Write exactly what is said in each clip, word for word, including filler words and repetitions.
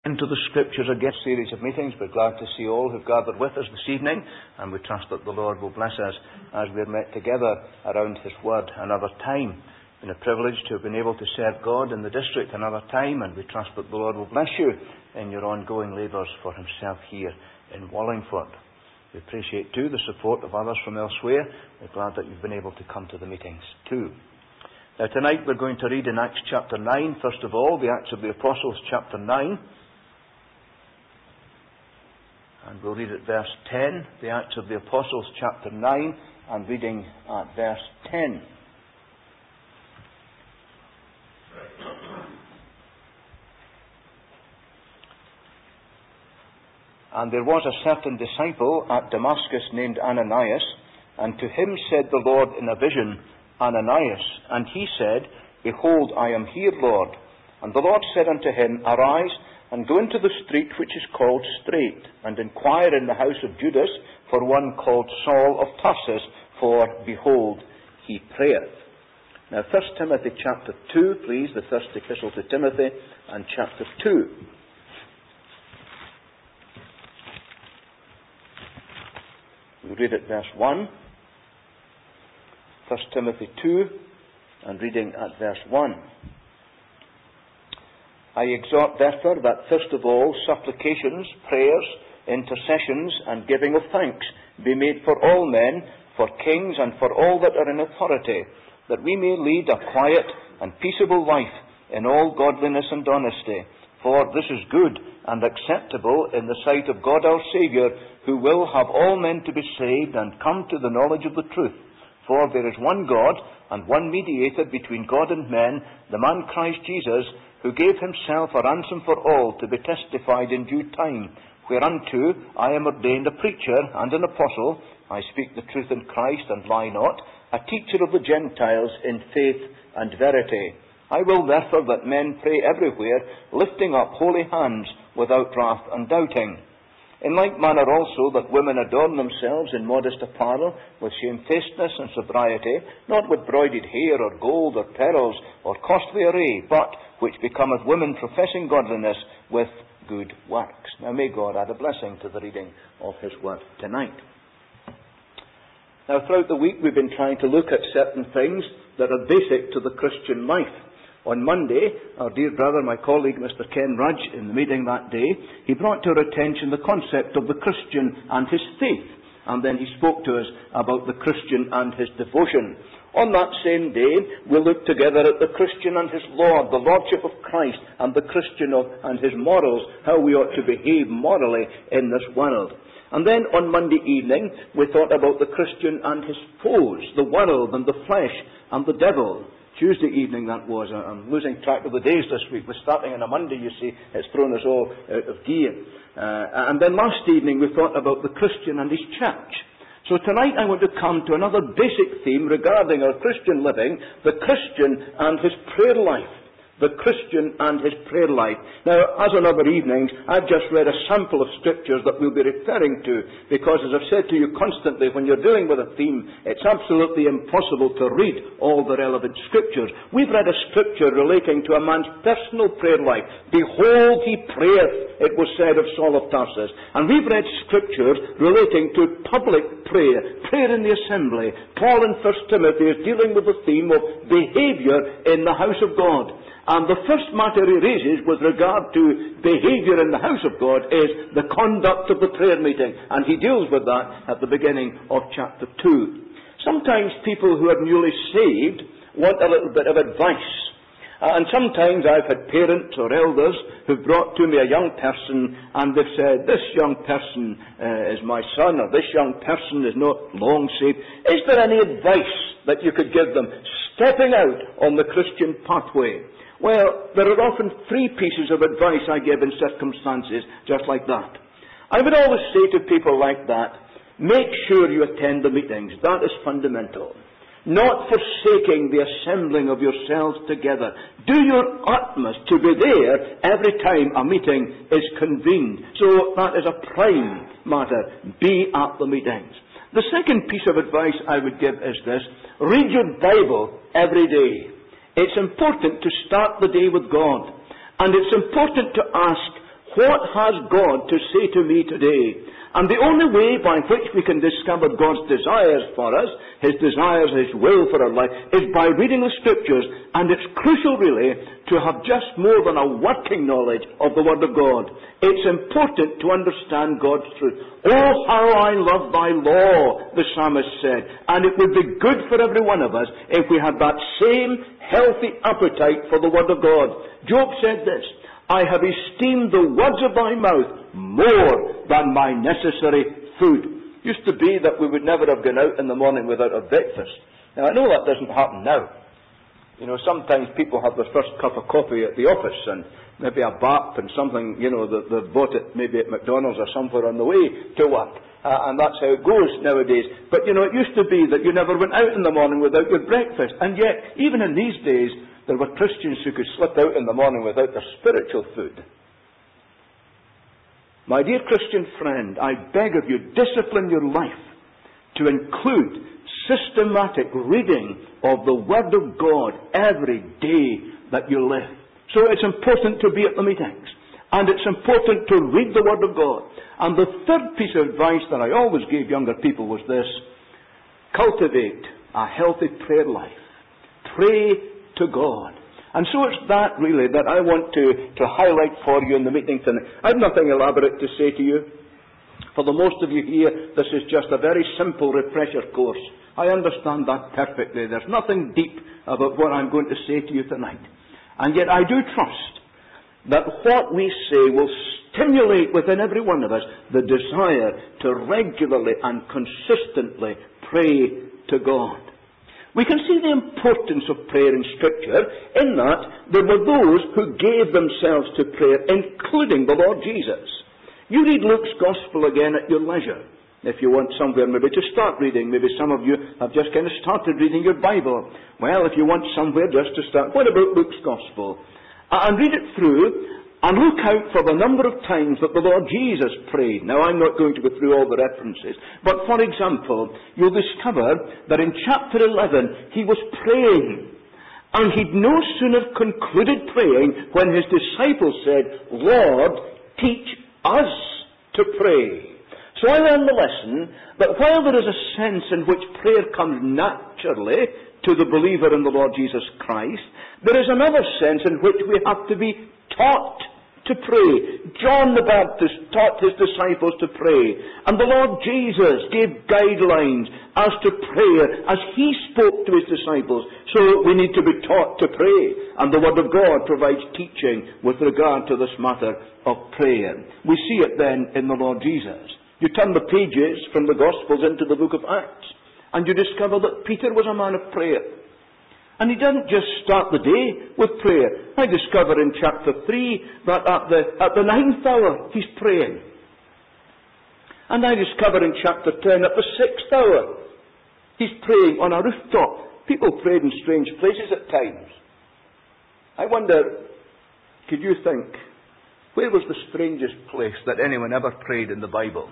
Into the Scriptures again, series of meetings. We're glad to see all who've gathered with us this evening, and we trust that the Lord will bless us as we're met together around His Word another time. It's been a privilege to have been able to serve God in the district another time, and we trust that the Lord will bless you in your ongoing labours for Himself here in Wallingford. We appreciate too the support of others from elsewhere. We're glad that you've been able to come to the meetings too. Now tonight we're going to read in Acts chapter nine, first of all, the Acts of the Apostles chapter nine. And we'll read at verse ten, the Acts of the Apostles, chapter nine, and reading at verse ten. And there was a certain disciple at Damascus named Ananias, and to him said the Lord in a vision, Ananias. And he said, Behold, I am here, Lord. And the Lord said unto him, Arise, and go into the street which is called Straight, and inquire in the house of Judas for one called Saul of Tarsus, for, behold, he prayeth. Now, First Timothy chapter two, please, the first epistle to Timothy, and chapter two. We read at verse one. First Timothy two, and reading at verse one. I exhort therefore that first of all supplications, prayers, intercessions, and giving of thanks be made for all men, for kings, and for all that are in authority, that we may lead a quiet and peaceable life in all godliness and honesty. For this is good and acceptable in the sight of God our Saviour, who will have all men to be saved and come to the knowledge of the truth. For there is one God and one mediator between God and men, the man Christ Jesus, who gave himself a ransom for all, to be testified in due time, whereunto I am ordained a preacher and an apostle. I speak the truth in Christ and lie not, a teacher of the Gentiles in faith and verity. I will therefore that men pray everywhere, lifting up holy hands without wrath and doubting. In like manner also that women adorn themselves in modest apparel, with shamefacedness and sobriety, not with broided hair or gold or pearls or costly array, but which becometh women professing godliness with good works. Now may God add a blessing to the reading of His Word tonight. Now throughout the week we've been trying to look at certain things that are basic to the Christian life. On Monday, our dear brother, my colleague, Mister Ken Rudge, in the meeting that day, he brought to our attention the concept of the Christian and his faith. And then he spoke to us about the Christian and his devotion. On that same day, we looked together at the Christian and his Lord, the Lordship of Christ, and the Christian of, and his morals, how we ought to behave morally in this world. And then on Monday evening, we thought about the Christian and his foes, the world and the flesh and the devil. Tuesday evening that was. I'm losing track of the days this week. We're starting on a Monday, you see. It's thrown us all out of gear. Uh, and then last evening we thought about the Christian and his church. So tonight I want to come to another basic theme regarding our Christian living, the Christian and his prayer life. The Christian and his prayer life. Now, as on other evenings, I've just read a sample of scriptures that we'll be referring to, because as I've said to you constantly, when you're dealing with a theme, it's absolutely impossible to read all the relevant scriptures. We've read a scripture relating to a man's personal prayer life. Behold, he prayeth, it was said of Saul of Tarsus. And we've read scriptures relating to public prayer, prayer in the assembly. Paul in First Timothy is dealing with the theme of behaviour in the house of God. And the first matter he raises with regard to behaviour in the house of God is the conduct of the prayer meeting. And he deals with that at the beginning of chapter two. Sometimes people who are newly saved want a little bit of advice. Uh, and sometimes I've had parents or elders who've brought to me a young person and they've said, this young person uh, is my son, or this young person is not long saved. Is there any advice that you could give them stepping out on the Christian pathway? Well, there are often three pieces of advice I give in circumstances just like that. I would always say to people like that, make sure you attend the meetings. That is fundamental. Not forsaking the assembling of yourselves together. Do your utmost to be there every time a meeting is convened. So that is a prime matter. Be at the meetings. The second piece of advice I would give is this. Read your Bible every day. It's important to start the day with God. And it's important to ask, what has God to say to me today? And the only way by which we can discover God's desires for us, His desires, His will for our life, is by reading the Scriptures. And it's crucial, really, to have just more than a working knowledge of the Word of God. It's important to understand God's truth. Oh, how I love thy law, the psalmist said. And it would be good for every one of us if we had that same healthy appetite for the Word of God. Job said this, I have esteemed the words of thy mouth more than my necessary food. Used to be that we would never have gone out in the morning without a breakfast. Now, I know that doesn't happen now. You know, sometimes people have their first cup of coffee at the office and maybe a bap and something, you know, that they've bought it maybe at McDonald's or somewhere on the way to work. Uh, and that's how it goes nowadays. But, you know, it used to be that you never went out in the morning without your breakfast. And yet, even in these days, there were Christians who could slip out in the morning without their spiritual food. My dear Christian friend, I beg of you, discipline your life to include systematic reading of the Word of God every day that you live. So it's important to be at the meetings. And it's important to read the Word of God. And the third piece of advice that I always gave younger people was this. Cultivate a healthy prayer life. Pray to God. And so it's that, really, that I want to, to highlight for you in the meeting tonight. I have nothing elaborate to say to you. For the most of you here, this is just a very simple refresher course. I understand that perfectly. There's nothing deep about what I'm going to say to you tonight. And yet I do trust that what we say will stimulate within every one of us the desire to regularly and consistently pray to God. We can see the importance of prayer in Scripture in that there were those who gave themselves to prayer, including the Lord Jesus. You read Luke's Gospel again at your leisure. If you want somewhere maybe to start reading, maybe some of you have just kind of started reading your Bible. Well, if you want somewhere just to start, what about Luke's Gospel? And read it through and look out for the number of times that the Lord Jesus prayed. Now, I'm not going to go through all the references, but for example, you'll discover that in chapter eleven, he was praying. And he'd no sooner concluded praying when his disciples said, Lord, teach us to pray. So I learned the lesson that while there is a sense in which prayer comes naturally to the believer in the Lord Jesus Christ, there is another sense in which we have to be taught to pray. John the Baptist taught his disciples to pray. And the Lord Jesus gave guidelines as to prayer as he spoke to his disciples. So we need to be taught to pray. And the Word of God provides teaching with regard to this matter of prayer. We see it then in the Lord Jesus. You turn the pages from the Gospels into the book of Acts, and you discover that Peter was a man of prayer. And he didn't just start the day with prayer. I discover in chapter three that at the, at the ninth hour he's praying. And I discover in chapter ten at the sixth hour he's praying on a rooftop. People prayed in strange places at times. I wonder, could you think, where was the strangest place that anyone ever prayed in the Bible?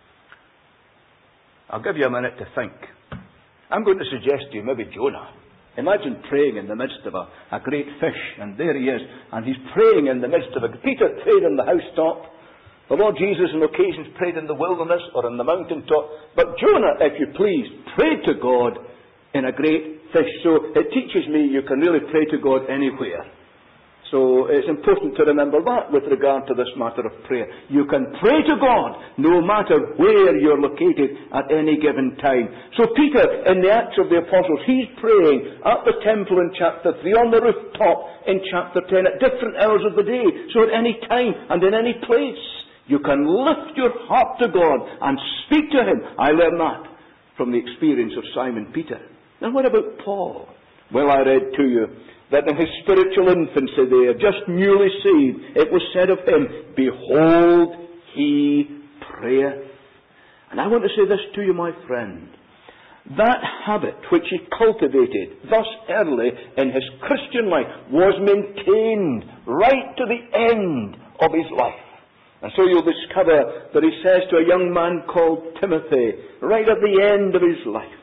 I'll give you a minute to think. I'm going to suggest to you maybe Jonah. Imagine praying in the midst of a, a great fish, and there he is, and he's praying in the midst of it. Peter prayed on the housetop. The Lord Jesus on occasions prayed in the wilderness or on the mountaintop. But Jonah, if you please, prayed to God in a great fish. So it teaches me you can really pray to God anywhere. So it's important to remember that with regard to this matter of prayer. You can pray to God no matter where you're located at any given time. So Peter, in the Acts of the Apostles, he's praying at the temple in chapter three, on the rooftop in chapter ten, at different hours of the day. So at any time and in any place, you can lift your heart to God and speak to Him. I learned that from the experience of Simon Peter. Now what about Paul? Well, I read to you that in his spiritual infancy there, just newly saved, it was said of him, Behold, he prayeth. And I want to say this to you, my friend. That habit which he cultivated thus early in his Christian life was maintained right to the end of his life. And so you'll discover that he says to a young man called Timothy, right at the end of his life,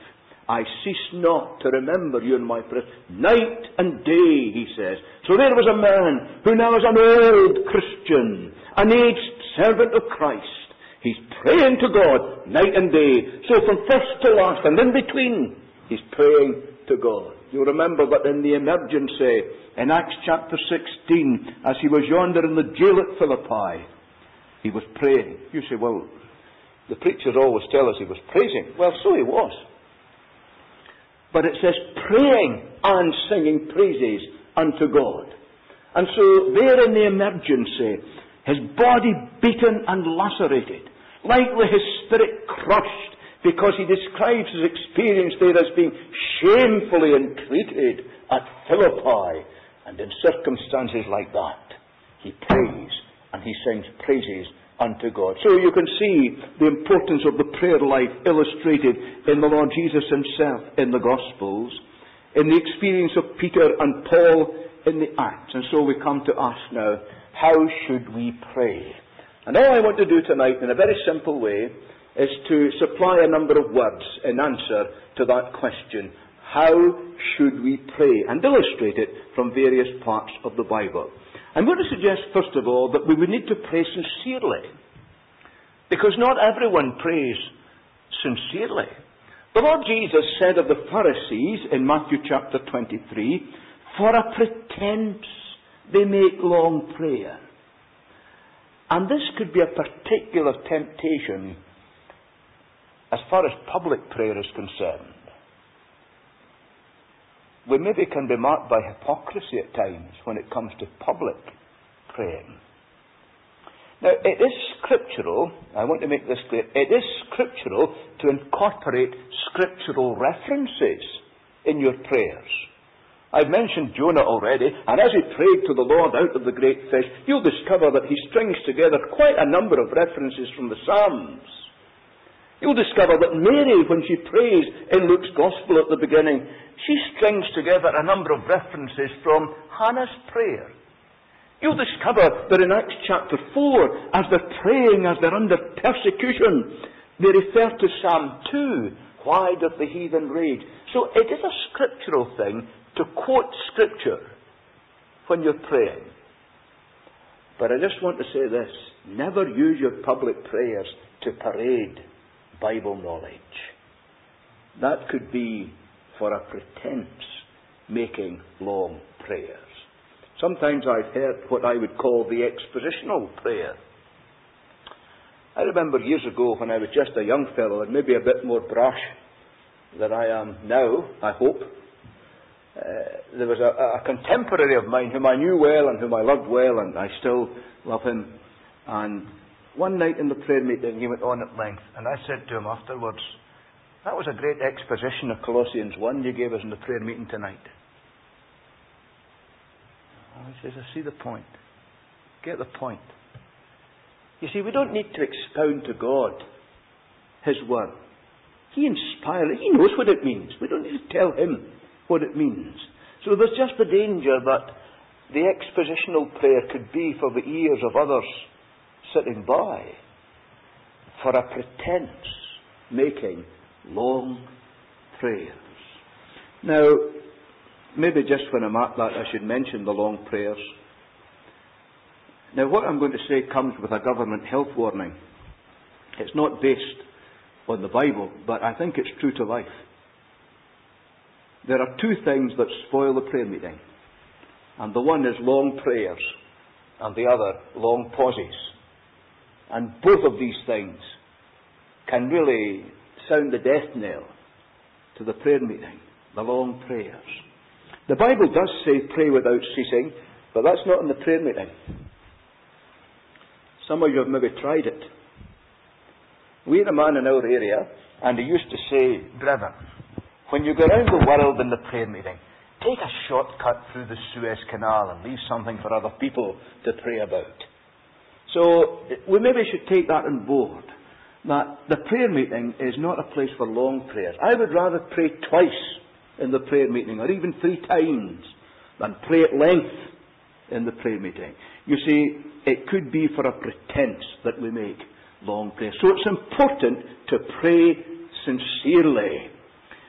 I cease not to remember you in my prayers. Night and day, he says. So there was a man who now is an old Christian, an aged servant of Christ. He's praying to God night and day. So from first to last and in between, he's praying to God. You'll remember that in the emergency in Acts chapter sixteen, as he was yonder in the jail at Philippi, he was praying. You say, well, the preachers always tell us he was praising. Well, so he was. But it says praying and singing praises unto God. And so there in the emergency, his body beaten and lacerated, likely his spirit crushed, because he describes his experience there as being shamefully entreated at Philippi. And in circumstances like that, he prays and he sings praises unto God. So you can see the importance of the prayer life illustrated in the Lord Jesus himself in the Gospels, in the experience of Peter and Paul in the Acts. And so we come to ask now, how should we pray? And all I want to do tonight in a very simple way is to supply a number of words in answer to that question. How should we pray? And illustrate it from various parts of the Bible. I'm going to suggest, first of all, that we would need to pray sincerely. Because not everyone prays sincerely. The Lord Jesus said of the Pharisees in Matthew chapter twenty-three, for a pretense they make long prayer. And this could be a particular temptation as far as public prayer is concerned. We maybe can be marked by hypocrisy at times when it comes to public praying. Now, it is scriptural, I want to make this clear, it is scriptural to incorporate scriptural references in your prayers. I've mentioned Jonah already, and as he prayed to the Lord out of the great fish, you'll discover that he strings together quite a number of references from the Psalms. You'll discover that Mary, when she prays in Luke's Gospel at the beginning, she strings together a number of references from Hannah's prayer. You'll discover that in Acts chapter four, as they're praying, as they're under persecution, they refer to Psalm two, why doth the heathen rage? So it is a scriptural thing to quote scripture when you're praying. But I just want to say this, never use your public prayers to parade Bible knowledge. That could be for a pretense making long prayers. Sometimes I've heard what I would call the expositional prayer. I remember years ago when I was just a young fellow and maybe a bit more brash than I am now, I hope. Uh, there was a, a contemporary of mine whom I knew well and whom I loved well, and I still love him. And one night in the prayer meeting he went on at length, and I said to him afterwards, that was a great exposition of Colossians one you gave us in the prayer meeting tonight. And he says, I see the point. Get the point. You see, we don't need to expound to God His word. He inspired it. He knows what it means. We don't need to tell Him what it means. So there's just the danger that the expositional prayer could be for the ears of others sitting by, for a pretense making long prayers. Now, maybe just when I'm at that, I should mention the long prayers. Now, what I'm going to say comes with a government health warning. It's not based on the Bible, but I think it's true to life. There are two things that spoil the prayer meeting. And the one is long prayers, and the other, long pauses. And both of these things can really sound the death knell to the prayer meeting, the long prayers. The Bible does say pray without ceasing, but that's not in the prayer meeting. Some of you have maybe tried it. We had a man in our area, and he used to say, brother, when you go around the world in the prayer meeting, take a shortcut through the Suez Canal and leave something for other people to pray about. So we maybe should take that on board, that the prayer meeting is not a place for long prayers. I would rather pray twice in the prayer meeting, or even three times, than pray at length in the prayer meeting. You see, it could be for a pretense that we make long prayers. So it's important to pray sincerely.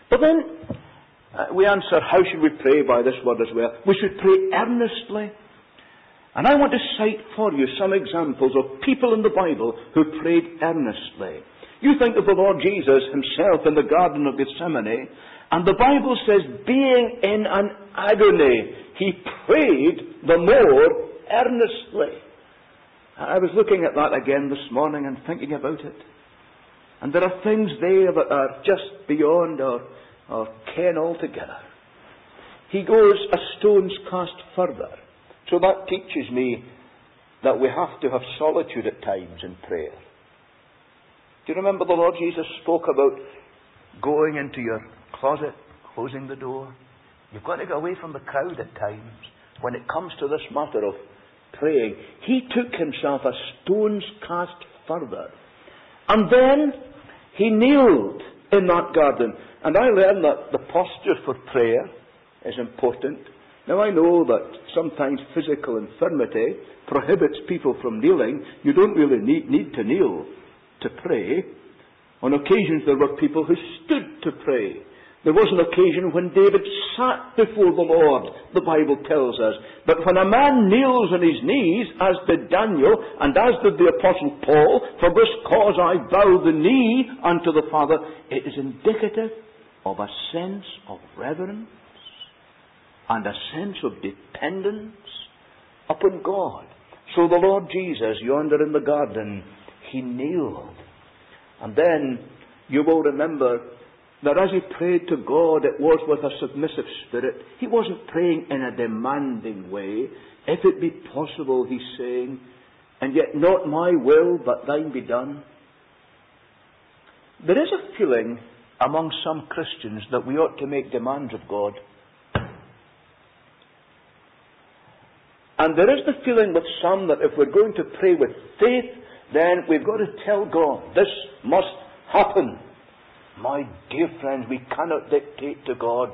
But then uh, we answer, how should we pray by this word as well? We should pray earnestly. And I want to cite for you some examples of people in the Bible who prayed earnestly. You think of the Lord Jesus himself in the Garden of Gethsemane, and the Bible says, being in an agony, he prayed the more earnestly. I was looking at that again this morning and thinking about it. And there are things there that are just beyond our, our ken altogether. He goes a stone's cast further. So that teaches me that we have to have solitude at times in prayer. Do you remember the Lord Jesus spoke about going into your closet, closing the door? You've got to go away from the crowd at times. When it comes to this matter of praying, he took himself a stone's cast further. And then he kneeled in that garden. And I learned that the posture for prayer is important. Now I know that sometimes physical infirmity prohibits people from kneeling. You don't really need, need to kneel to pray. On occasions there were people who stood to pray. There was an occasion when David sat before the Lord, the Bible tells us. But when a man kneels on his knees, as did Daniel, and as did the Apostle Paul, for this cause I bow the knee unto the Father, it is indicative of a sense of reverence and a sense of dependence upon God. So the Lord Jesus, yonder in the garden, he kneeled. And then you will remember that as he prayed to God, it was with a submissive spirit. He wasn't praying in a demanding way. If it be possible, he's saying, and yet not my will, but thine be done. There is a feeling among some Christians that we ought to make demands of God. And there is the feeling with some that if we're going to pray with faith, then we've got to tell God, this must happen. My dear friends, we cannot dictate to God.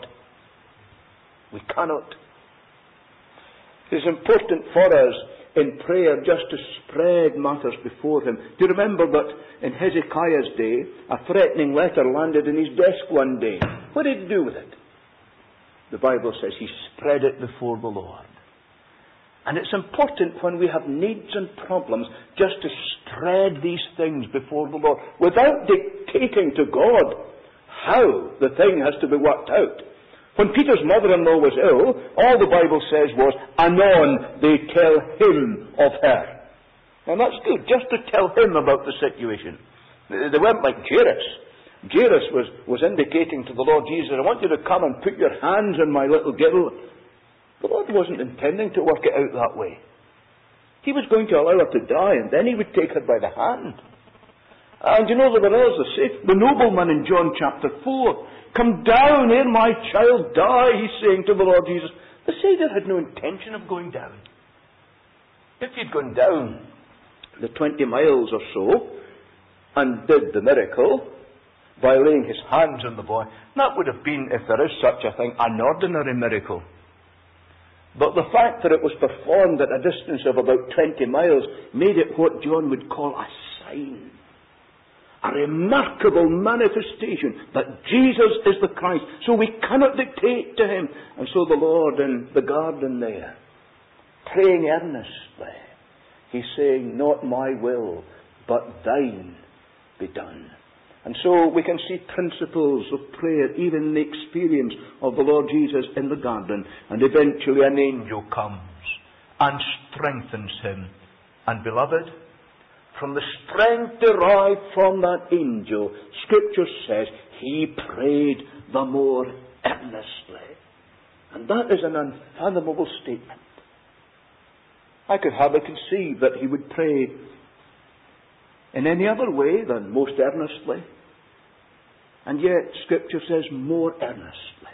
We cannot. It is important for us in prayer just to spread matters before him. Do you remember that in Hezekiah's day, a threatening letter landed in his desk one day? What did he do with it? The Bible says he spread it before the Lord. And it's important when we have needs and problems just to spread these things before the Lord without dictating to God how the thing has to be worked out. When Peter's mother-in-law was ill, all the Bible says was, anon they tell him of her. And that's good, just to tell him about the situation. They weren't like Jairus. Jairus was, was indicating to the Lord Jesus, I want you to come and put your hands on my little girl. The Lord wasn't intending to work it out that way. He was going to allow her to die, and then he would take her by the hand. And you know, there were others that say, the nobleman in John chapter four, come down ere my child die, he's saying to the Lord Jesus. The Saviour had no intention of going down. If he'd gone down the twenty miles or so, and did the miracle by laying his hands on the boy, that would have been, if there is such a thing, an ordinary miracle. But the fact that it was performed at a distance of about twenty miles made it what John would call a sign. A remarkable manifestation that Jesus is the Christ. So we cannot dictate to him. And so the Lord in the garden there, praying earnestly, he's saying, not my will, but thine be done. And so we can see principles of prayer, even in the experience of the Lord Jesus in the garden. And eventually an angel comes and strengthens him. And beloved, from the strength derived from that angel, Scripture says, he prayed the more earnestly. And that is an unfathomable statement. I could hardly conceive that he would pray in any other way than most earnestly. And yet, Scripture says more earnestly.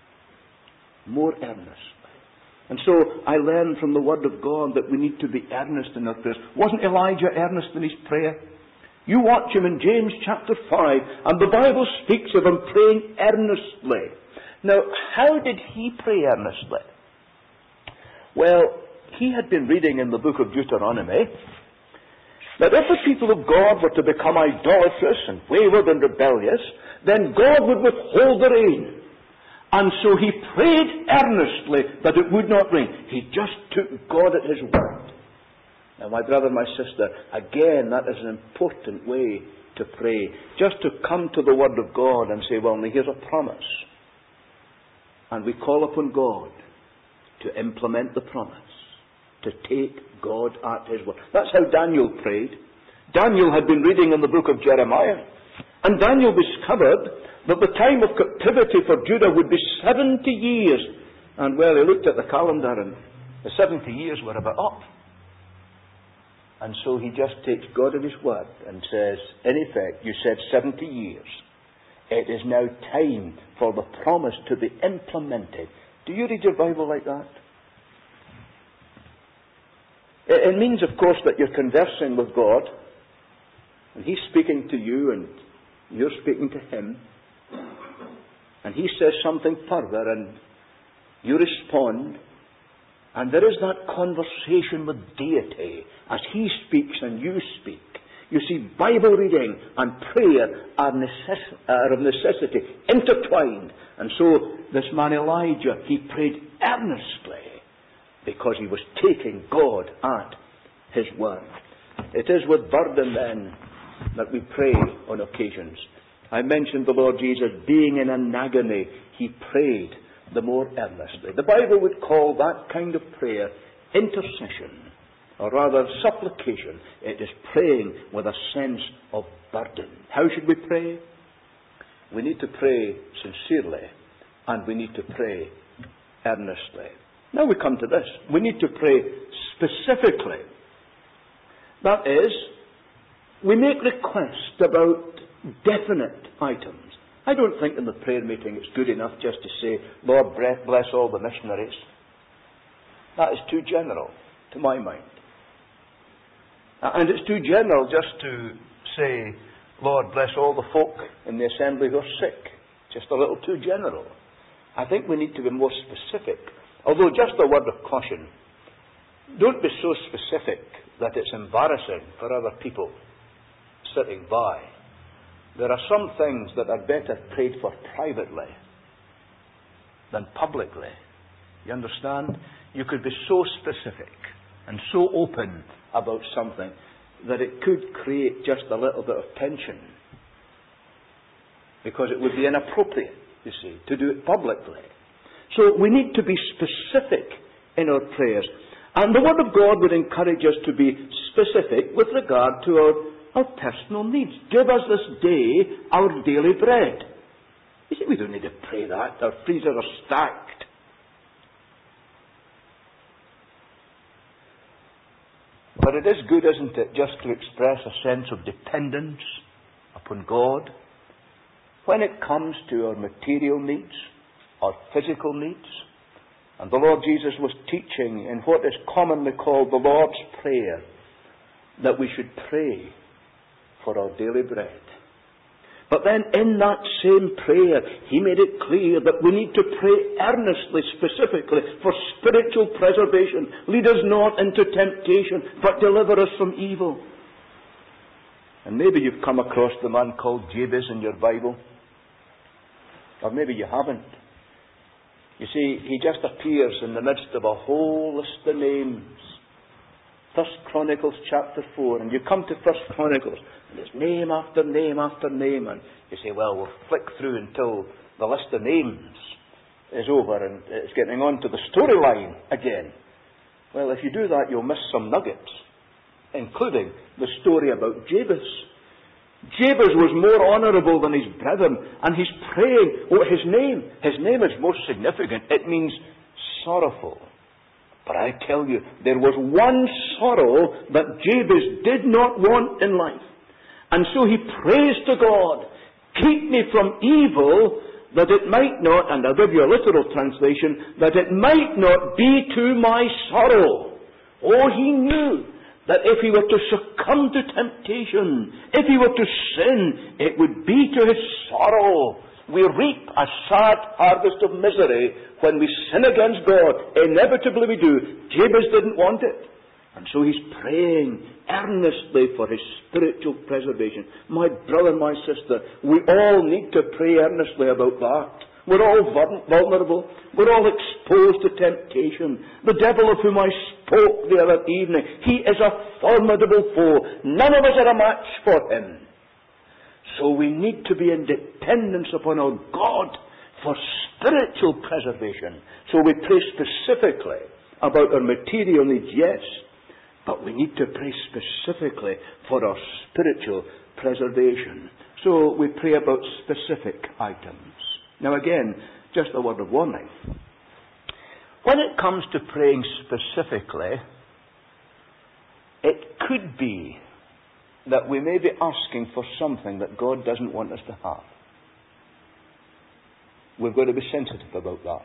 More earnestly. And so, I learn from the Word of God that we need to be earnest in our prayers. Wasn't Elijah earnest in his prayer? You watch him in James chapter five, and the Bible speaks of him praying earnestly. Now, how did he pray earnestly? Well, he had been reading in the book of Deuteronomy that if the people of God were to become idolatrous and wayward and rebellious, then God would withhold the rain. And so he prayed earnestly that it would not rain. He just took God at his word. Now, my brother, my sister, again, that is an important way to pray. Just to come to the Word of God and say, well, now here's a promise. And we call upon God to implement the promise, to take God at his word. That's how Daniel prayed. Daniel had been reading in the book of Jeremiah, and Daniel discovered that the time of captivity for Judah would be seventy years. And, well, he looked at the calendar, and the seventy years were about up. And so he just takes God at his word and says, in effect, you said seventy years. It is now time for the promise to be implemented. Do you read your Bible like that? It means, of course, that you're conversing with God, and he's speaking to you, and you're speaking to him, and he says something further, and you respond, and there is that conversation with deity as he speaks and you speak. You see, Bible reading and prayer are, necess- are of necessity, intertwined. And so this man Elijah, he prayed earnestly because he was taking God at his word. It is with burden then that we pray on occasions. I mentioned the Lord Jesus being in an agony. He prayed the more earnestly. The Bible would call that kind of prayer intercession, or rather supplication. It is praying with a sense of burden. How should we pray? We need to pray sincerely, and we need to pray earnestly. Now we come to this. We need to pray specifically. That is, we make requests about definite items. I don't think in the prayer meeting it's good enough just to say, Lord, bless all the missionaries. That is too general, to my mind. And it's too general just to say, Lord, bless all the folk in the assembly who are sick. Just a little too general. I think we need to be more specific. Although, just a word of caution, don't be so specific that it's embarrassing for other people sitting by. There are some things that are better prayed for privately than publicly. You understand? You could be so specific and so open about something that it could create just a little bit of tension. Because it would be inappropriate, you see, to do it publicly. So we need to be specific in our prayers. And the Word of God would encourage us to be specific with regard to our, our personal needs. Give us this day our daily bread. You see, we don't need to pray that. Our freezers are stacked. But it is good, isn't it, just to express a sense of dependence upon God when it comes to our material needs, our physical needs. And the Lord Jesus was teaching in what is commonly called the Lord's Prayer that we should pray for our daily bread. But then in that same prayer, he made it clear that we need to pray earnestly, specifically, for spiritual preservation. Lead us not into temptation, but deliver us from evil. And maybe you've come across the man called Jabez in your Bible. Or maybe you haven't. You see, he just appears in the midst of a whole list of names. First Chronicles chapter four, and you come to First Chronicles, and there's name after name after name, and you say, well, we'll flick through until the list of names is over, and it's getting on to the storyline again. Well, if you do that, you'll miss some nuggets, including the story about Jabez. Jabez was more honourable than his brethren, and he's praying, oh, his name, his name is most significant. It means sorrowful. But I tell you, there was one sorrow that Jabez did not want in life. And so he prays to God, keep me from evil, that it might not, and I'll give you a literal translation, that it might not be to my sorrow. Oh, he knew that if he were to succumb to temptation, if he were to sin, it would be to his sorrow. We reap a sad harvest of misery when we sin against God. Inevitably we do. Jabez didn't want it. And so he's praying earnestly for his spiritual preservation. My brother, my sister, we all need to pray earnestly about that. We're all vulnerable. We're all exposed to temptation. The devil of whom I spoke the other evening, he is a formidable foe. None of us are a match for him. So we need to be in dependence upon our God for spiritual preservation. So we pray specifically about our material needs, yes, but we need to pray specifically for our spiritual preservation. So we pray about specific items. Now again, just a word of warning. When it comes to praying specifically, it could be that we may be asking for something that God doesn't want us to have. We've got to be sensitive about that.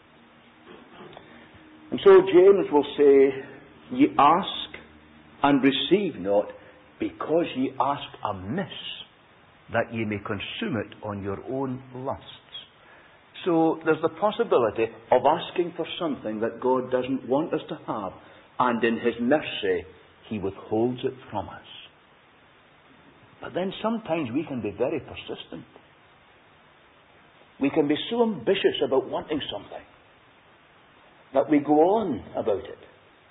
And so James will say, ye ask and receive not, because ye ask amiss, that ye may consume it on your own lusts. So there's the possibility of asking for something that God doesn't want us to have, and in his mercy he withholds it from us. But then sometimes we can be very persistent. We can be so ambitious about wanting something that we go on about it.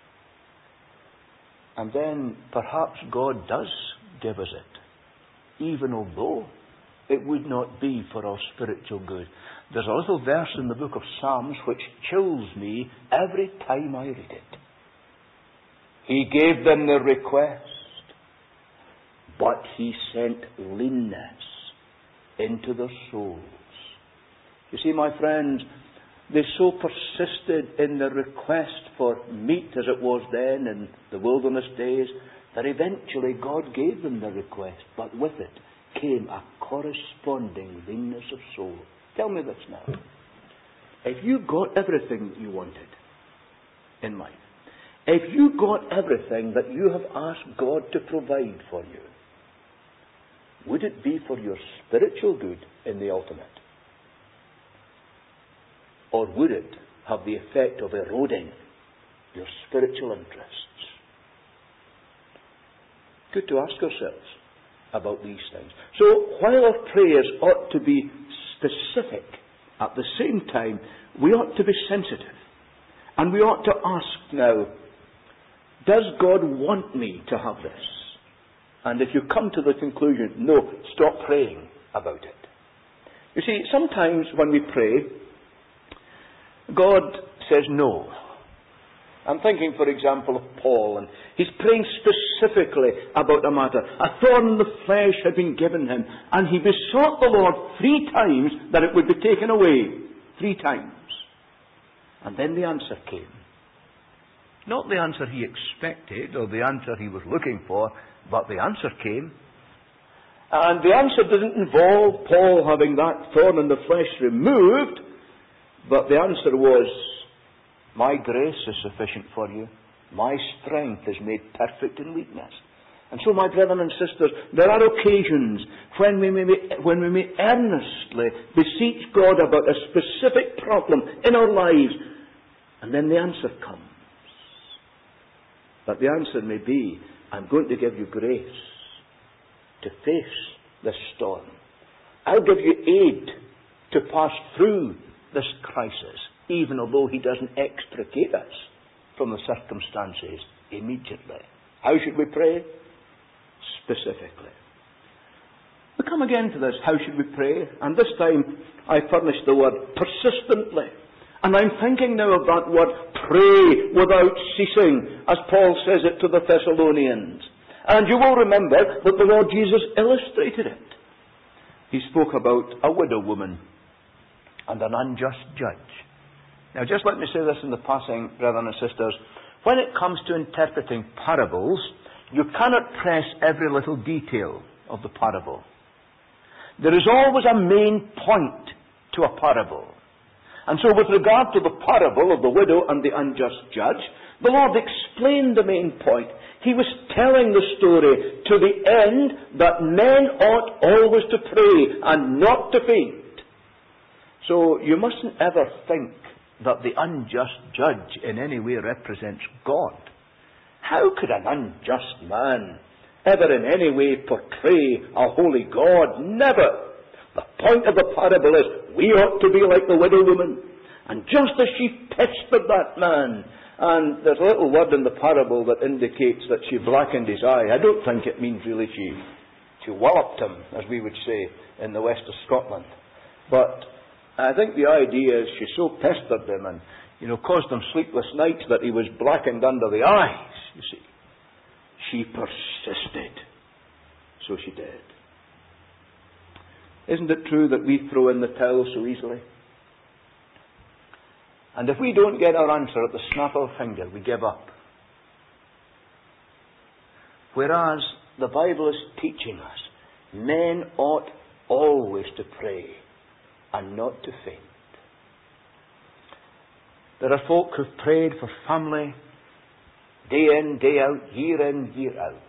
And then perhaps God does give us it, even although it would not be for our spiritual good. There's a little verse in the book of Psalms which chills me every time I read it. He gave them their request, but he sent leanness into their souls. You see, my friends, they so persisted in their request for meat, as it was then in the wilderness days, that eventually God gave them their request, but with it came a corresponding leanness of soul. Tell me this now. If you got everything that you wanted in life, if you got everything that you have asked God to provide for you, would it be for your spiritual good in the ultimate? Or would it have the effect of eroding your spiritual interests? Good to ask ourselves about these things. So, while our prayers ought to be specific, at the same time, we ought to be sensitive. And we ought to ask now, does God want me to have this? And if you come to the conclusion, no, stop praying about it. You see, sometimes when we pray, God says no. I'm thinking, for example, of Paul, and he's praying specifically about a matter. A thorn in the flesh had been given him, and he besought the Lord three times that it would be taken away. Three times. And then the answer came. Not the answer he expected, or the answer he was looking for, but the answer came. And the answer didn't involve Paul having that thorn in the flesh removed, but the answer was, my grace is sufficient for you. My strength is made perfect in weakness. And so, my brethren and sisters, there are occasions when we may, when we may earnestly beseech God about a specific problem in our lives, and then the answer comes. But the answer may be, I'm going to give you grace to face this storm. I'll give you aid to pass through this crisis, even although he doesn't extricate us from the circumstances immediately. How should we pray? Specifically. We come again to this, how should we pray? And this time I furnish the word persistently. And I'm thinking now of that word, pray without ceasing, as Paul says it to the Thessalonians. And you will remember that the Lord Jesus illustrated it. He spoke about a widow woman and an unjust judge. Now just let me say this in the passing, brethren and sisters. When it comes to interpreting parables, you cannot press every little detail of the parable. There is always a main point to a parable. And so with regard to the parable of the widow and the unjust judge, the Lord explained the main point. He was telling the story to the end that men ought always to pray and not to faint. So you mustn't ever think that the unjust judge in any way represents God. How could an unjust man ever in any way portray a holy God? Never. The point of the parable is we ought to be like the widow woman. And just as she pestered that man, and there's a little word in the parable that indicates that she blackened his eye. I don't think it means really she, she walloped him, as we would say in the west of Scotland. But I think the idea is she so pestered him and, you know, caused him sleepless nights that he was blackened under the eyes, you see. She persisted. So she did. Isn't it true that we throw in the towel so easily? And if we don't get our answer at the snap of a finger, we give up. Whereas the Bible is teaching us, men ought always to pray and not to faint. There are folk who've prayed for family day in, day out, year in, year out.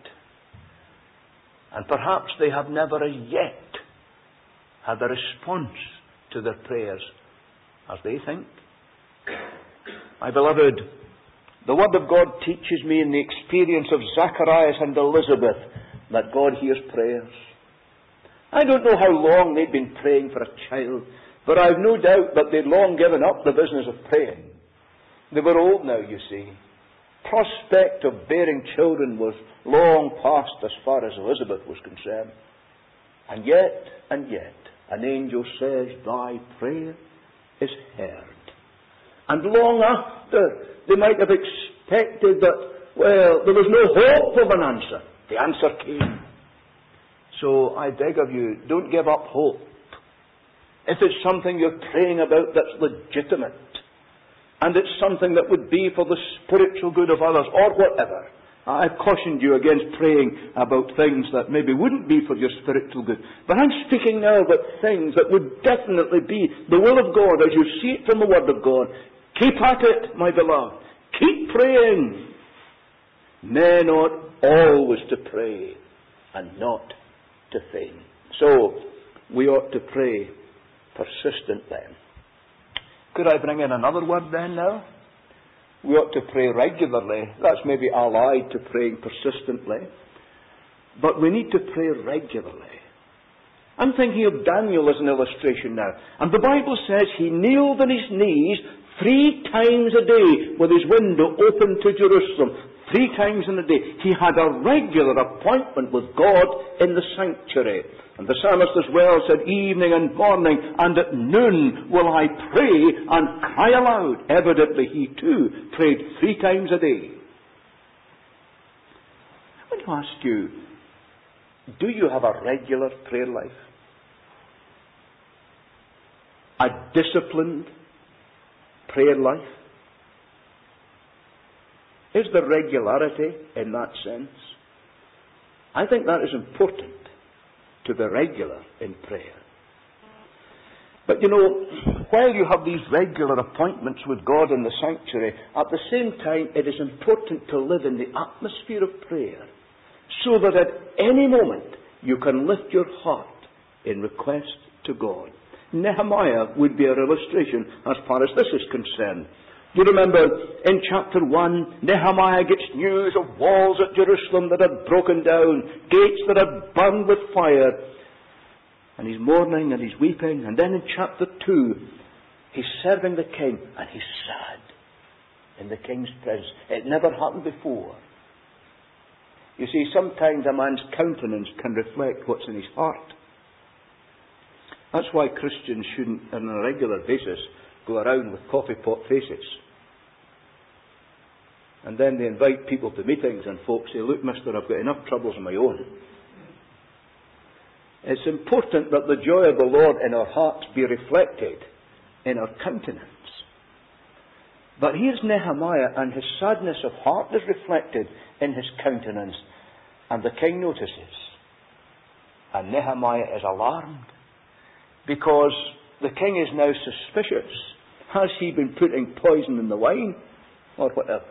And perhaps they have never as yet had a response to their prayers as they think. My beloved, the Word of God teaches me in the experience of Zacharias and Elizabeth that God hears prayers. I don't know how long they'd been praying for a child, but I've no doubt that they'd long given up the business of praying. They were old now, you see. Prospect of bearing children was long past as far as Elizabeth was concerned. And yet, and yet, an angel says, thy prayer is heard. And long after, they might have expected that, well, there was no hope of an answer. The answer came. So I beg of you, don't give up hope. If it's something you're praying about that's legitimate, and it's something that would be for the spiritual good of others, or whatever, I've cautioned you against praying about things that maybe wouldn't be for your spiritual good. But I'm speaking now about things that would definitely be the will of God as you see it from the Word of God. Keep at it, my beloved. Keep praying. Men ought always to pray and not to faint. So, we ought to pray persistently. Could I bring in another word then now? We ought to pray regularly. That's maybe allied to praying persistently. But we need to pray regularly. I'm thinking of Daniel as an illustration now. And the Bible says he kneeled on his knees three times a day with his window open to Jerusalem. Three times in a day. He had a regular appointment with God in the sanctuary. And the psalmist as well said, evening and morning and at noon will I pray and cry aloud. Evidently he too prayed three times a day. I want to ask you, do you have a regular prayer life? A disciplined prayer life? Is there regularity in that sense? I think that is important, to be regular in prayer. But you know, while you have these regular appointments with God in the sanctuary, at the same time it is important to live in the atmosphere of prayer, so that at any moment you can lift your heart in request to God. Nehemiah would be an illustration as far as this is concerned. You remember in chapter one, Nehemiah gets news of walls at Jerusalem that had broken down, gates that had burned with fire. And he's mourning and he's weeping. And then in chapter two, he's serving the king and he's sad in the king's presence. It never happened before. You see, sometimes a man's countenance can reflect what's in his heart. That's why Christians shouldn't, on a regular basis, go around with coffee pot faces. And then they invite people to meetings and folks say, look, mister, I've got enough troubles of my own. It's important that the joy of the Lord in our hearts be reflected in our countenance. But here's Nehemiah, and his sadness of heart is reflected in his countenance. And the king notices. And Nehemiah is alarmed, because the king is now suspicious. Has he been putting poison in the wine? Or whatever.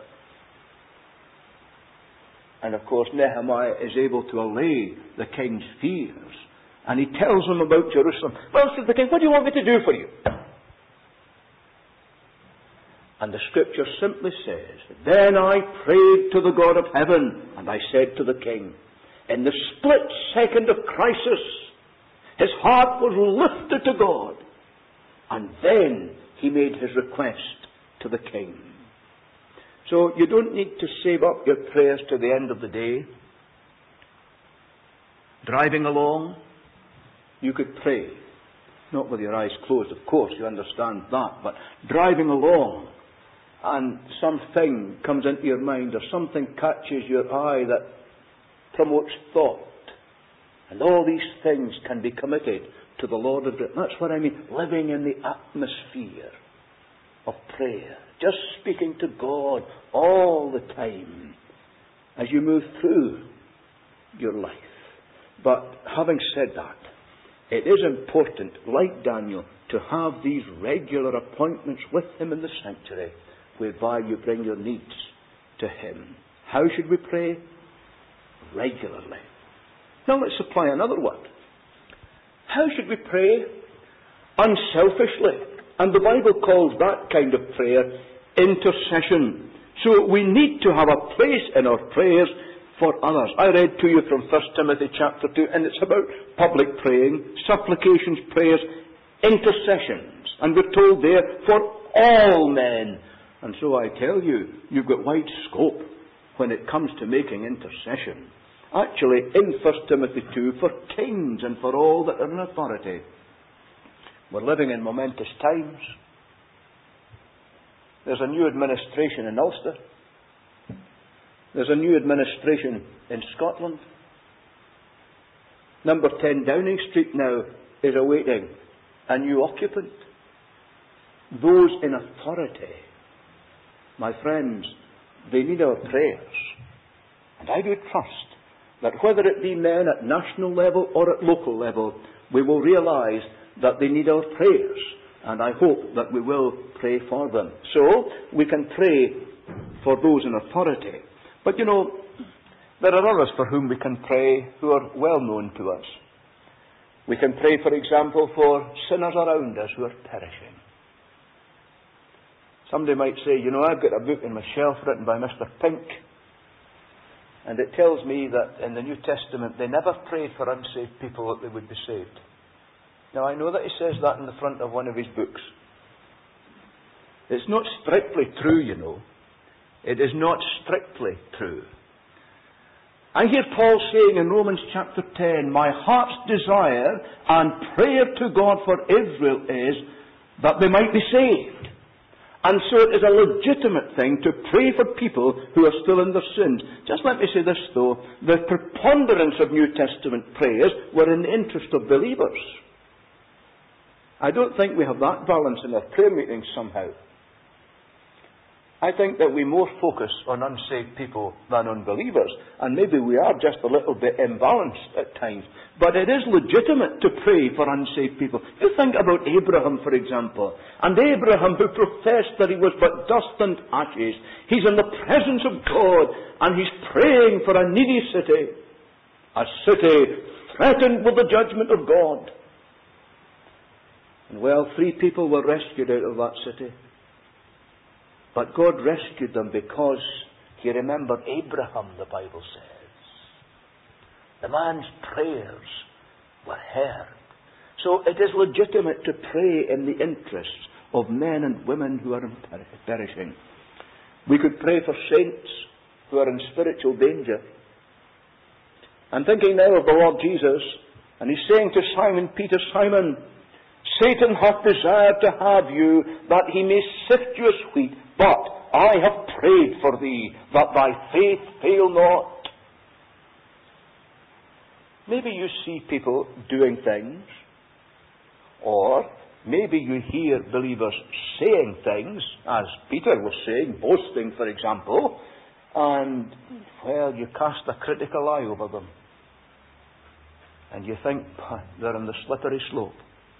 And of course Nehemiah is able to allay the king's fears. And he tells him about Jerusalem. Well, says the king, what do you want me to do for you? And the Scripture simply says, then I prayed to the God of heaven, and I said to the king, in the split second of crisis, his heart was lifted to God. And then he made his request to the king. So you don't need to save up your prayers to the end of the day. Driving along, you could pray. Not with your eyes closed, of course, you understand that. But driving along, and something comes into your mind, or something catches your eye that promotes thought. And all these things can be committed to the Lord of God. That's what I mean, living in the atmosphere of prayer. Just speaking to God all the time as you move through your life. But having said that, it is important, like Daniel, to have these regular appointments with him in the sanctuary, whereby you bring your needs to him. How should we pray? Regularly. Now let's apply another word. How should we pray? Unselfishly. And the Bible calls that kind of prayer intercession. So we need to have a place in our prayers for others. I read to you from First Timothy chapter two, and it's about public praying, supplications, prayers, intercessions. And we're told there, for all men. And so I tell you, you've got wide scope when it comes to making intercession. Actually, in First Timothy two, for kings and for all that are in authority. We're living in momentous times. There's a new administration in Ulster. There's a new administration in Scotland. Number ten Downing Street now is awaiting a new occupant. Those in authority, my friends, they need our prayers. And I do trust that whether it be men at national level or at local level, we will realize that they need our prayers. And I hope that we will pray for them. So, we can pray for those in authority. But you know, there are others for whom we can pray who are well known to us. We can pray, for example, for sinners around us who are perishing. Somebody might say, you know, I've got a book in my shelf written by Mister Pink, and it tells me that in the New Testament they never prayed for unsaved people that they would be saved. Now, I know that he says that in the front of one of his books. It's not strictly true, you know. It is not strictly true. I hear Paul saying in Romans chapter ten, my heart's desire and prayer to God for Israel is that they might be saved. And so it is a legitimate thing to pray for people who are still in their sins. Just let me say this though, the preponderance of New Testament prayers were in the interest of believers. I don't think we have that balance in our prayer meetings somehow. I think that we more focus on unsaved people than on believers. And maybe we are just a little bit imbalanced at times. But it is legitimate to pray for unsaved people. You think about Abraham, for example. And Abraham, who professed that he was but dust and ashes. He's in the presence of God. And he's praying for a needy city. A city threatened with the judgment of God. And well, three people were rescued out of that city. But God rescued them because he remembered Abraham, the Bible says. The man's prayers were heard. So it is legitimate to pray in the interests of men and women who are perishing. We could pray for saints who are in spiritual danger. I'm thinking now of the Lord Jesus, and he's saying to Simon Peter, Simon, Satan hath desired to have you, that he may sift you as wheat. But I have prayed for thee, that thy faith fail not. Maybe you see people doing things, or maybe you hear believers saying things, as Peter was saying, boasting, for example, and, well, you cast a critical eye over them. And you think, they're on the slippery slope.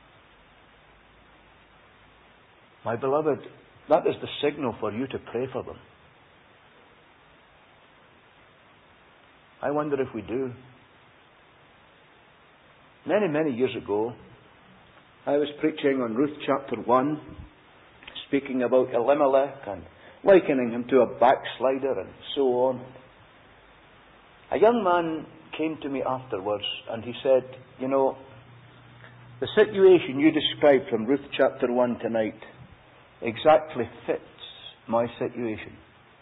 My beloved, that is the signal for you to pray for them. I wonder if we do. Many, many years ago, I was preaching on Ruth chapter one, speaking about Elimelech and likening him to a backslider and so on. A young man came to me afterwards and he said, you know, the situation you described from Ruth chapter one tonight exactly fits my situation.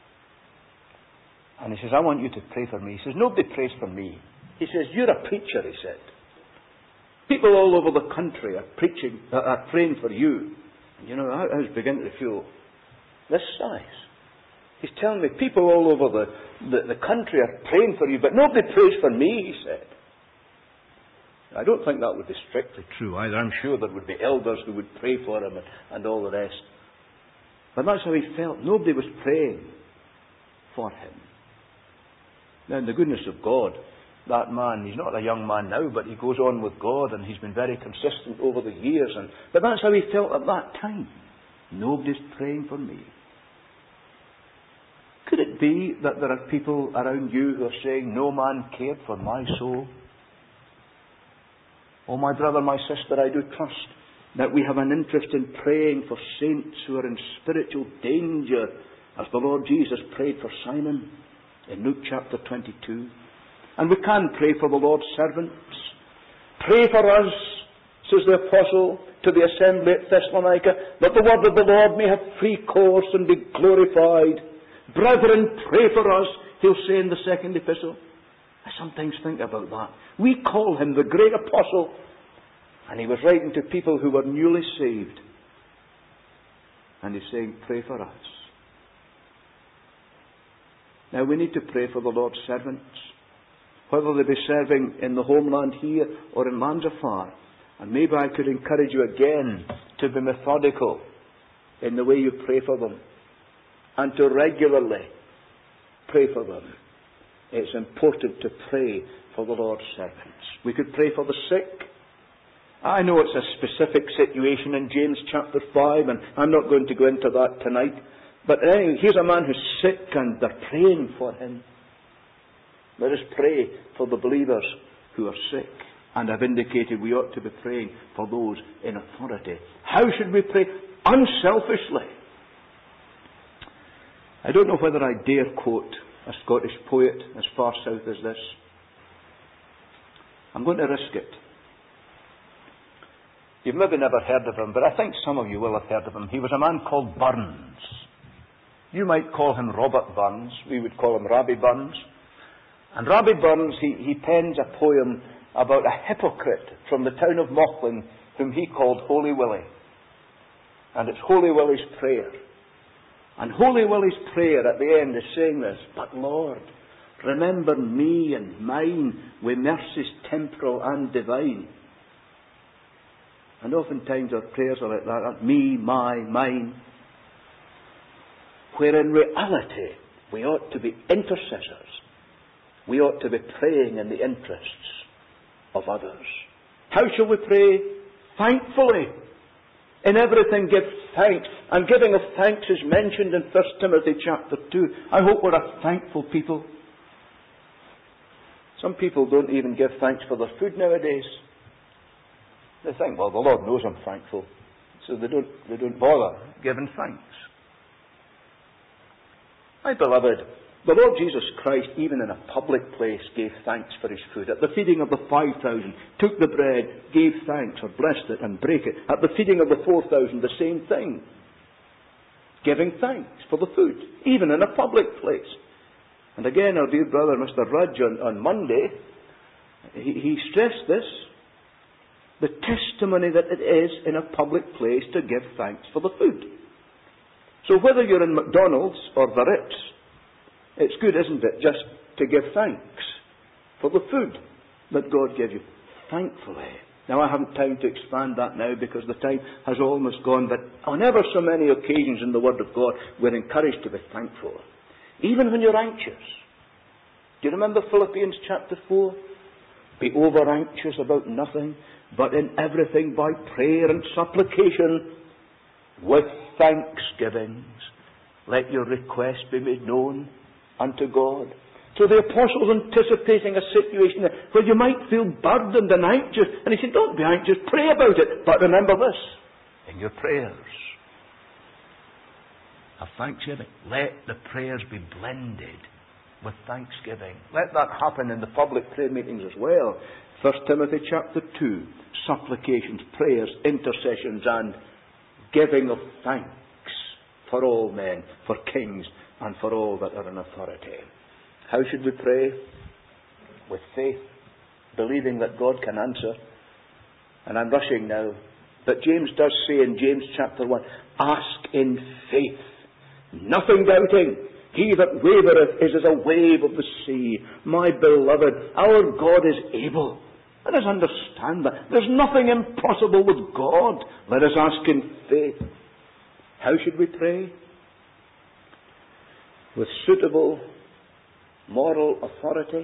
And he says, I want you to pray for me. He says, nobody prays for me. He says, you're a preacher, he said. People all over the country are preaching, uh, are praying for you. You know, I, I was beginning to feel this size. He's telling me people all over the, the, the country are praying for you, but nobody prays for me, he said. I don't think that would be strictly true either. I'm sure there would be elders who would pray for him and, and all the rest. But that's how he felt. Nobody was praying for him. Now, in the goodness of God, that man, he's not a young man now, but he goes on with God and he's been very consistent over the years. And, but that's how he felt at that time. Nobody's praying for me. Could it be that there are people around you who are saying, no man cared for my soul? Oh, my brother, my sister, I do trust that we have an interest in praying for saints who are in spiritual danger, as the Lord Jesus prayed for Simon in Luke chapter twenty-two. And we can pray for the Lord's servants. Pray for us, says the apostle to the assembly at Thessalonica, that the word of the Lord may have free course and be glorified. Brethren, pray for us, he'll say in the second epistle. I sometimes think about that. We call him the great apostle, and he was writing to people who were newly saved. And he's saying, pray for us. Now we need to pray for the Lord's servants, whether they be serving in the homeland here or in lands afar. And maybe I could encourage you again to be methodical in the way you pray for them, and to regularly pray for them. It's important to pray for the Lord's servants. We could pray for the sick. I know it's a specific situation in James chapter five, and I'm not going to go into that tonight. But anyway, here's a man who's sick and they're praying for him. Let us pray for the believers who are sick. And I've indicated we ought to be praying for those in authority. How should we pray? Unselfishly. I don't know whether I dare quote a Scottish poet as far south as this. I'm going to risk it. You've maybe never heard of him, but I think some of you will have heard of him. He was a man called Burns. You might call him Robert Burns. We would call him Rabbie Burns. And Rabbie Burns, he, he pens a poem about a hypocrite from the town of Mauchline whom he called Holy Willie. And it's Holy Willie's prayer. And Holy Willie's prayer at the end is saying this, but Lord, remember me and mine with mercies temporal and divine. And oftentimes our prayers are like that, me, my, mine. Where in reality we ought to be intercessors. We ought to be praying in the interests of others. How shall we pray? Thankfully. In everything give thanks. And giving of thanks is mentioned in First Timothy chapter two. I hope we're a thankful people. Some people don't even give thanks for their food nowadays. They think, well, the Lord knows I'm thankful. So they don't, they don't bother giving thanks. My beloved, the Lord Jesus Christ, even in a public place, gave thanks for his food. At the feeding of the five thousand, took the bread, gave thanks, or blessed it and brake it. At the feeding of the four thousand, the same thing. Giving thanks for the food, even in a public place. And again, our dear brother, Mister Rudge, on, on Monday, he, he stressed this. The testimony that it is in a public place to give thanks for the food. So whether you're in McDonald's or the Ritz, it's good, isn't it, just to give thanks for the food that God gave you. Thankfully. Now, I haven't time to expand that now because the time has almost gone, but on ever so many occasions in the Word of God, we're encouraged to be thankful. Even when you're anxious. Do you remember Philippians chapter four? Be over anxious about nothing, but in everything by prayer and supplication, with thanksgivings, let your request be made known unto God. So the apostle's anticipating a situation where you might feel burdened and anxious. And he said, don't be anxious, pray about it. But remember this, in your prayers, have thanksgiving. Let the prayers be blended with thanksgiving. Let that happen in the public prayer meetings as well. First Timothy chapter two, supplications, prayers, intercessions, and giving of thanks for all men, for kings, and for all that are in authority. How should we pray? With faith, believing that God can answer. And I'm rushing now, but James does say in James chapter one, ask in faith, nothing doubting. He that wavereth is as a wave of the sea. My beloved, our God is able. Let us understand that. There's nothing impossible with God. Let us ask in faith. How should we pray? With suitable moral authority.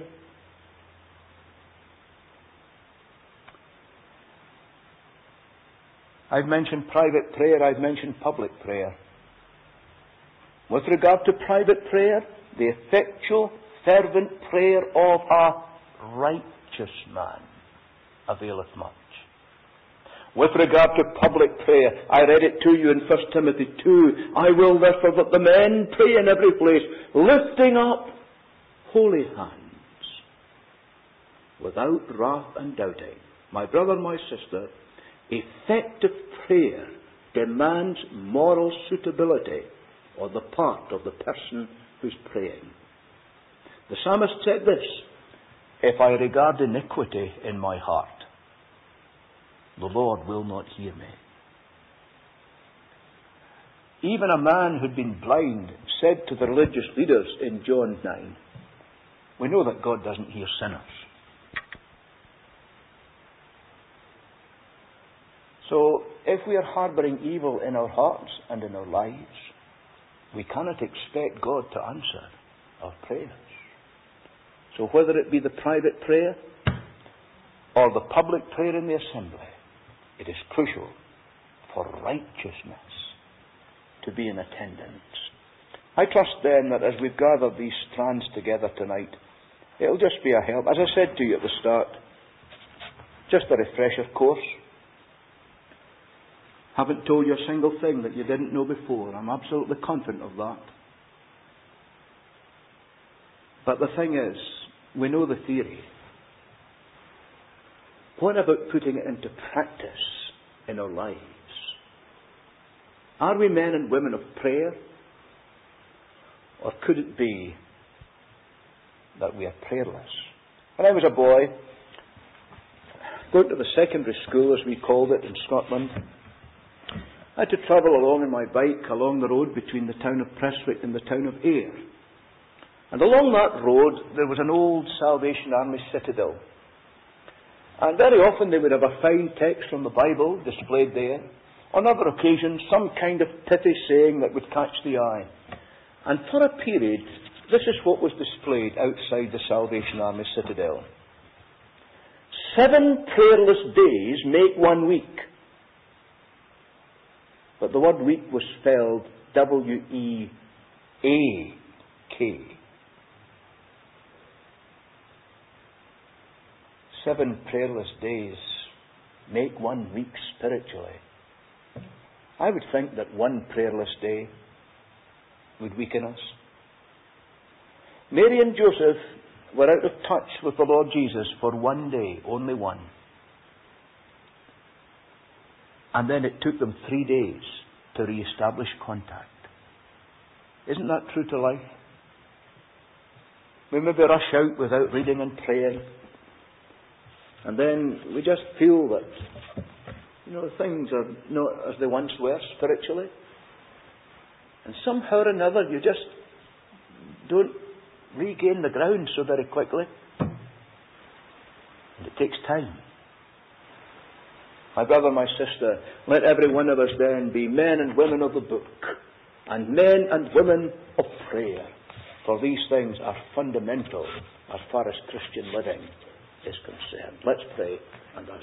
I've mentioned private prayer, I've mentioned public prayer. With regard to private prayer, the effectual, fervent prayer of a righteous man availeth much. With regard to public prayer, I read it to you in First Timothy two. I will therefore that the men pray in every place, lifting up holy hands, without wrath and doubting. My brother, my sister, effective prayer demands moral suitability on the part of the person who's praying. The psalmist said this, if I regard iniquity in my heart, the Lord will not hear me. Even a man who'd been blind said to the religious leaders in John nine, we know that God doesn't hear sinners. So, if we are harbouring evil in our hearts and in our lives, we cannot expect God to answer our prayers. So whether it be the private prayer or the public prayer in the assembly, it is crucial for righteousness to be in attendance. I trust then that as we've gathered these strands together tonight, it'll just be a help. As I said to you at the start, just a refresher course. Haven't told you a single thing that you didn't know before. I'm absolutely confident of that. But the thing is, we know the theory. What about putting it into practice in our lives? Are we men and women of prayer? Or could it be that we are prayerless? When I was a boy, going to the secondary school, as we called it in Scotland, I had to travel along on my bike along the road between the town of Prestwick and the town of Ayr. And along that road there was an old Salvation Army citadel. And very often they would have a fine text from the Bible displayed there. On other occasions some kind of pithy saying that would catch the eye. And for a period this is what was displayed outside the Salvation Army citadel. Seven prayerless days make one week. But the word week was spelled W E A K. Seven prayerless days make one week spiritually. I would think that one prayerless day would weaken us. Mary and Joseph were out of touch with the Lord Jesus for one day, only one. And then it took them three days to re-establish contact. Isn't that true to life? We maybe rush out without reading and praying. And then we just feel that, you know, things are not as they once were spiritually. And somehow or another you just don't regain the ground so very quickly. And it takes time. My brother, my sister, let every one of us then be men and women of the book, and men and women of prayer, for these things are fundamental as far as Christian living is concerned. Let's pray and ask